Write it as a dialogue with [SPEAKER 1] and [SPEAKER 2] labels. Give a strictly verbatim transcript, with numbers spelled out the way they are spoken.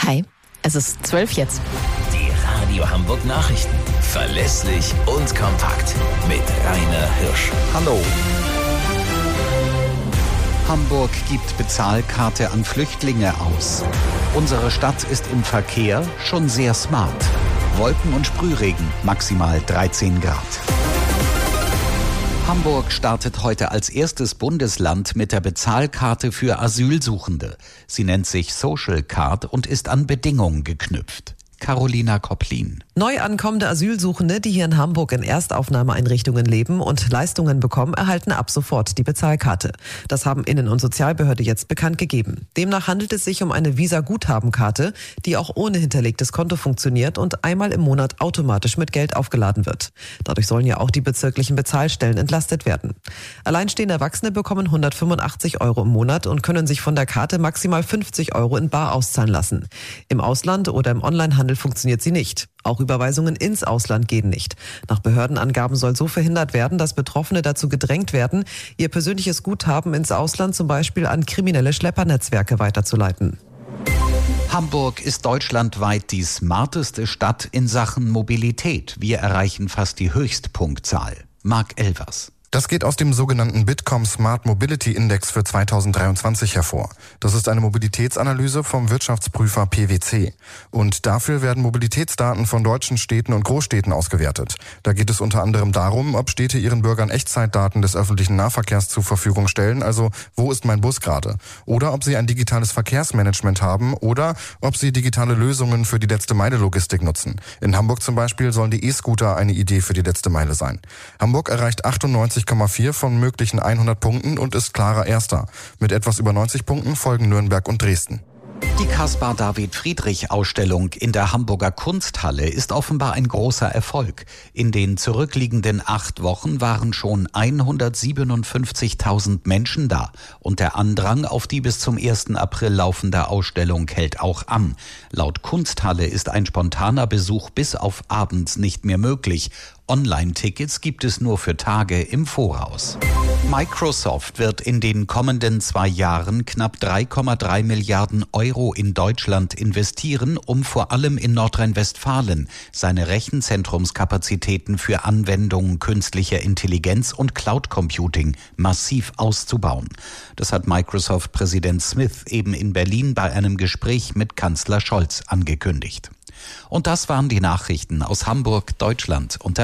[SPEAKER 1] Hi, es ist zwölf jetzt.
[SPEAKER 2] Die Radio Hamburg Nachrichten. Verlässlich und kompakt. Mit Rainer Hirsch.
[SPEAKER 3] Hallo. Hamburg gibt Bezahlkarte an Flüchtlinge aus. Unsere Stadt ist im Verkehr schon sehr smart. Wolken und Sprühregen, maximal dreizehn Grad. Hamburg startet heute als erstes Bundesland mit der Bezahlkarte für Asylsuchende. Sie nennt sich Social Card und ist an Bedingungen geknüpft. Carolina Kopplin.
[SPEAKER 4] Neu ankommende Asylsuchende, die hier in Hamburg in Erstaufnahmeeinrichtungen leben und Leistungen bekommen, erhalten ab sofort die Bezahlkarte. Das haben Innen- und Sozialbehörde jetzt bekannt gegeben. Demnach handelt es sich um eine Visa-Guthabenkarte, die auch ohne hinterlegtes Konto funktioniert und einmal im Monat automatisch mit Geld aufgeladen wird. Dadurch sollen ja auch die bezirklichen Bezahlstellen entlastet werden. Alleinstehende Erwachsene bekommen hundertfünfundachtzig Euro im Monat und können sich von der Karte maximal fünfzig Euro in bar auszahlen lassen. Im Ausland oder im Onlinehandel funktioniert sie nicht. Auch Überweisungen ins Ausland gehen nicht. Nach Behördenangaben soll so verhindert werden, dass Betroffene dazu gedrängt werden, ihr persönliches Guthaben ins Ausland zum Beispiel an kriminelle Schleppernetzwerke weiterzuleiten.
[SPEAKER 3] Hamburg ist deutschlandweit die smarteste Stadt in Sachen Mobilität. Wir erreichen fast die Höchstpunktzahl. Marc Elvers.
[SPEAKER 5] Das geht aus dem sogenannten Bitkom Smart Mobility Index für zweitausenddreiundzwanzig hervor. Das ist eine Mobilitätsanalyse vom Wirtschaftsprüfer P wC. Und dafür werden Mobilitätsdaten von deutschen Städten und Großstädten ausgewertet. Da geht es unter anderem darum, ob Städte ihren Bürgern Echtzeitdaten des öffentlichen Nahverkehrs zur Verfügung stellen, also wo ist mein Bus gerade? Oder ob sie ein digitales Verkehrsmanagement haben oder ob sie digitale Lösungen für die letzte Meile Logistik nutzen. In Hamburg zum Beispiel sollen die E-Scooter eine Idee für die letzte Meile sein. Hamburg erreicht achtundneunzig Komma vier von möglichen hundert Punkten und ist klarer Erster. Mit etwas über neunzig Punkten folgen Nürnberg und Dresden.
[SPEAKER 3] Die Caspar-David-Friedrich-Ausstellung in der Hamburger Kunsthalle ist offenbar ein großer Erfolg. In den zurückliegenden acht Wochen waren schon hundertsiebenundfünfzigtausend Menschen da. Und der Andrang auf die bis zum ersten April laufende Ausstellung hält auch an. Laut Kunsthalle ist ein spontaner Besuch bis auf abends nicht mehr möglich. Online-Tickets gibt es nur für Tage im Voraus. Microsoft wird in den kommenden zwei Jahren knapp drei Komma drei Milliarden Euro in Deutschland investieren, um vor allem in Nordrhein-Westfalen seine Rechenzentrumskapazitäten für Anwendungen künstlicher Intelligenz und Cloud Computing massiv auszubauen. Das hat Microsoft-Präsident Smith eben in Berlin bei einem Gespräch mit Kanzler Scholz angekündigt. Und das waren die Nachrichten aus Hamburg, Deutschland und